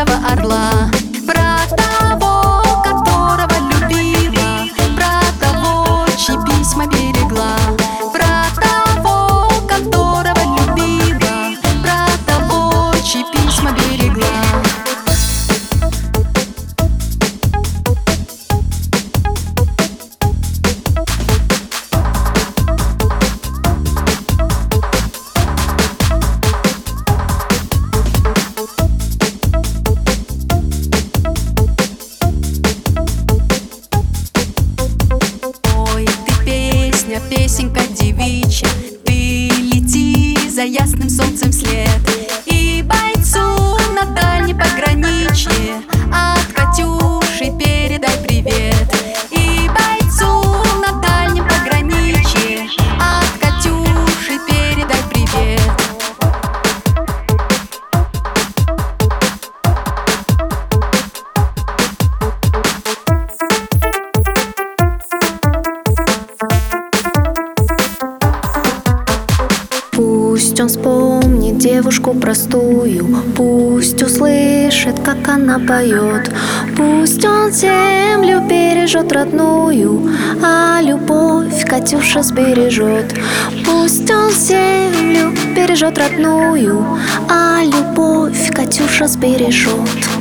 белого орла. Про того, которого любила, про того, чьи письма берегла. Про того, которого любила, про того, чьи письма берегла. Песенка девичья, ты лети за ясным солнцем вслед, и бойцу на дальнем пограничье от Катюши передай привет. И бойцу на дальнем пограничье от Катюши передай привет. Пусть он вспомнит девушку простую, пусть услышит, как она поет. Пусть он землю бережет родную, а любовь Катюша сбережет. Пусть он землю бережет родную, а любовь Катюша сбережет.